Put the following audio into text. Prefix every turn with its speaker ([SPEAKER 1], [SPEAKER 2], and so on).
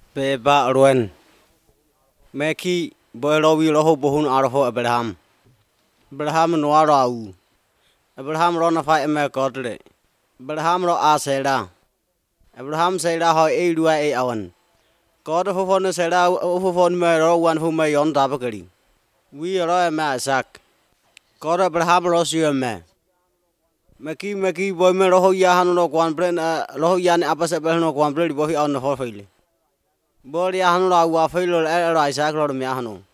[SPEAKER 1] Beba Ruen Meki Boylowi Loho Bohun Arho Abraham Abraham Noarau Abraham Ronafai Emekodre Abraham Ro Aseda Abraham Seda Ho Edua E Awan God of Hofon Seda Hofon Mero one who may on Tabakari. We are a masak. God Abraham Rosio me. Meki Boyme Roho Yahan no one brain Loho Yan Apasabel no one brain boy on the whole. Body Hanra Wafil or Isaac or Miano.